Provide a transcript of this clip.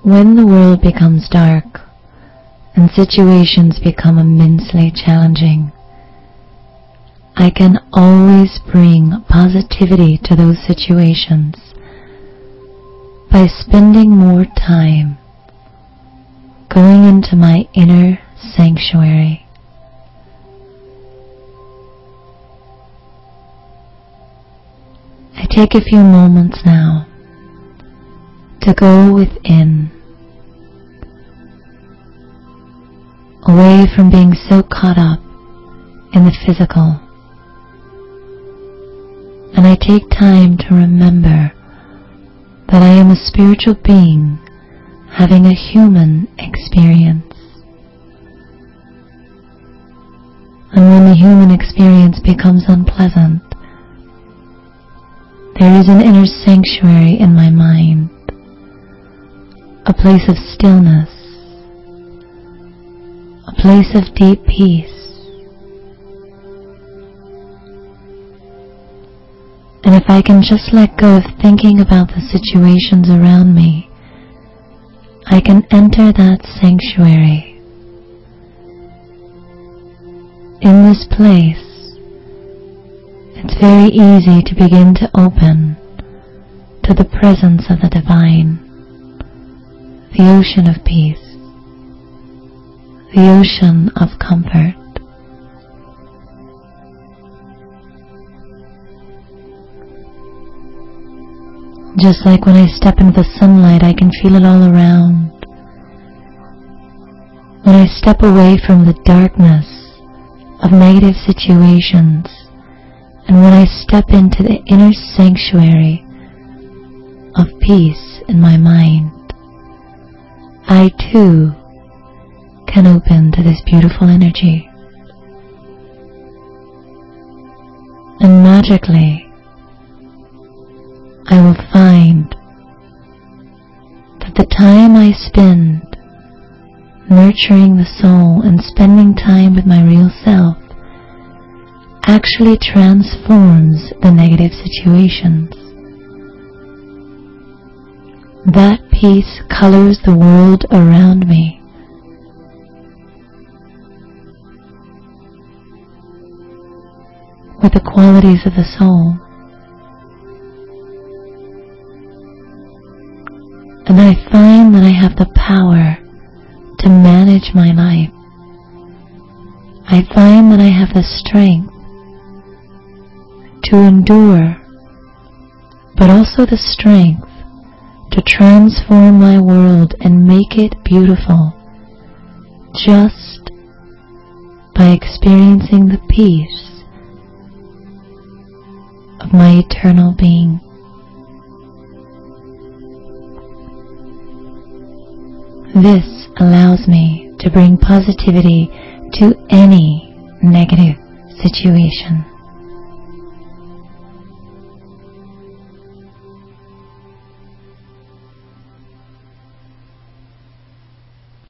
When the world becomes dark and situations become immensely challenging, I can always bring positivity to those situations by spending more time going into my inner sanctuary. I take a few moments now to go within, away from being so caught up in the physical, and I take time to remember that I am a spiritual being having a human experience. And when the human experience becomes unpleasant, there is an inner sanctuary in my mind, a place of stillness, a place of deep peace. And if I can just let go of thinking about the situations around me, I can enter that sanctuary. In this place, it's very easy to begin to open to the presence of the divine, the ocean of peace, the ocean of comfort. Just like when I step into the sunlight, I can feel it all around. When I step away from the darkness of negative situations, and when I step into the inner sanctuary of peace in my mind, I too can open to this beautiful energy. And magically, I will find that the time I spend nurturing the soul and spending time with my real self actually transforms the negative situations. That peace colors the world around me. With the qualities of the soul. And I find that I have the power to manage my life. I find that I have the strength to endure, but also the strength to transform my world and make it beautiful just by experiencing the peace of my eternal being. This allows me to bring positivity to any negative situation.